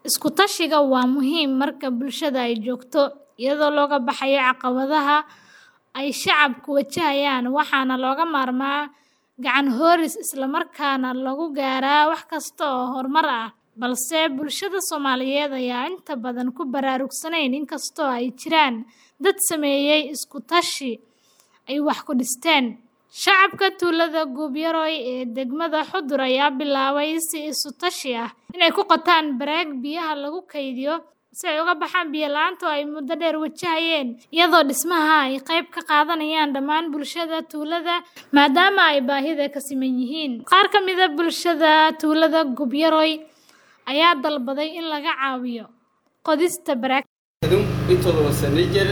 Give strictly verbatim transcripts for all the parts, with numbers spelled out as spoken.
Isku tashiga waa muhiim marka bulshada ay joogto iyadoo looga baxayo caqabadaha ay shacabku wajahayaan waxaana looga maarmaa gacan hooris isla markaana lagu gaaraa wax kasta oo horumar ah balse bulshada Soomaaliyeed ayaa inta badan ku baraarugsanayn inkastoo ay jiraan dad sameeyay isku tashi ay wax ku dhisteen shacabka tuulada Guubyarooy ee degmada Xudur ayaa bilaabay si isu tashi ah inay ku qataan bareeg biyaha lagu kaydiyo si ay uga baxaan biyo la'aanta ay muddo dheer wajahayeen iyadoo dhismaha ay qayb ka qaadanayaan dhammaan bulshada tuulada maadaama ay baahida ka siman yihiin qaar ka mid ah bulshada tuulada Guubyarooy ayaa dalbaday in laga caawiyo qodista bareeg intooda sanajir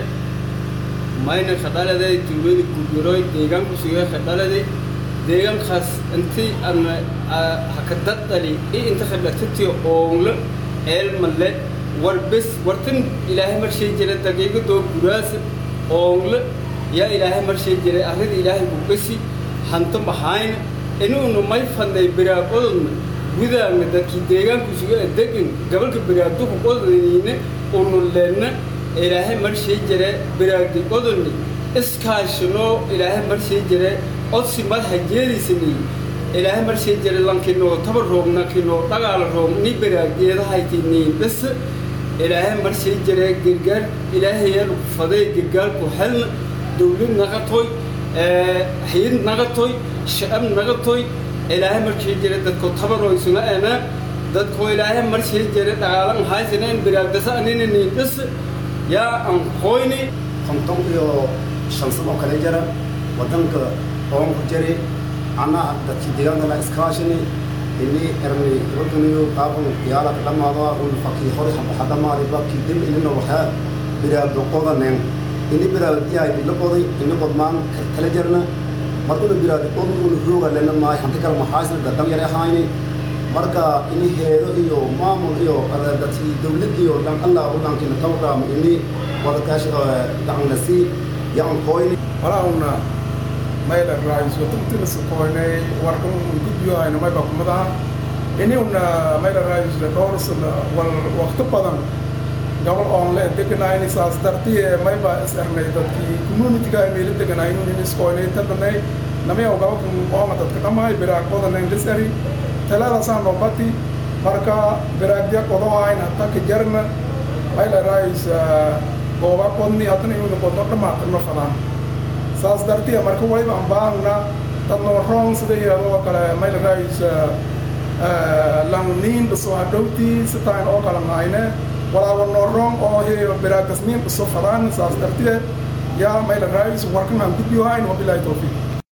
mayna khadaladay tuulada Guubyarooy deegaanku suuga khadaladay deegaan khas intii ama hakadadali inta khadlatay oo la elmalle warbis wartan ilaahay marshay jiray daqiiqado guraas oo la ya ilaahay marshay jiray arid ilaahay ku basi hanto mahayn inuu may fanday biraaqoon gudaha dadkii deegaanku suuga degan gobolka biraaqdo ku qodayne oo leena ilaahay marshay jiray biraaqdi qodoni iskaashino ilaahay marshay jiray odsi madaxa jeedisani ilaahay marshay jiray lankino tabar roogna kino dagaal roog ni biraaqdeeda haytini bas ilaahay marshay jiray gargaar ilaahay yaa faday gargaar ku hal dawlad naqatoy ee hay'ad naqatoy shacab naqatoy ilaahay marshay jiray dadku tabar roogna ana dadku ilaahay marshay jiray dagaalan haysaneen biraaqdasa anini bas yaa aan qoyni konton iyo shan sano kale jira wadanka oo ku jiray ana dadkii deegaanka la iskaashini ini ermi rukuniyo qaabun yaala dhamaado oo fakii hore hada maari bakii dib inuu waxa biraad qodaneen ini biraad yaay la qoday in qodmaan kala jirna markuu biraad qodan uu rooga lana ma hanti kala maxaasil dadam yar ahayni marka ini heedo iyo maamul iyo dadkii dawladda iyo dhan Allah oo dhankiina tawqaam ini wada kaash gacan la si yaan qoyni walauna mayda raayis wadantina suqoynay warkan gudbiyo ayna may bakumada inuna mayda raayis doorsada wal waqti badan gobol on la deganayni saas dartiye may ba isarnay dadkii community ga meel deganayni in iskoynay tadanay namay oo gobolkan oo dadka dhamay biraaq qodan indisari talada saan robati marka biraaqdiya qodo ayna ta ka jarna mayda raayis gooba qodni hadana inuu qodno dhamaatno fadaan saas dartiye marka waliba aan baahna dadno roon sida iyadoo kale mayl raayis lan nin soo hadowti sitaan oo kala maayne wala no roon oo heeyo biraaqasnin soo fadaan saas dartiye ya mayl raayis warkan aan gudbiyo hayn wabillahi tawfiiq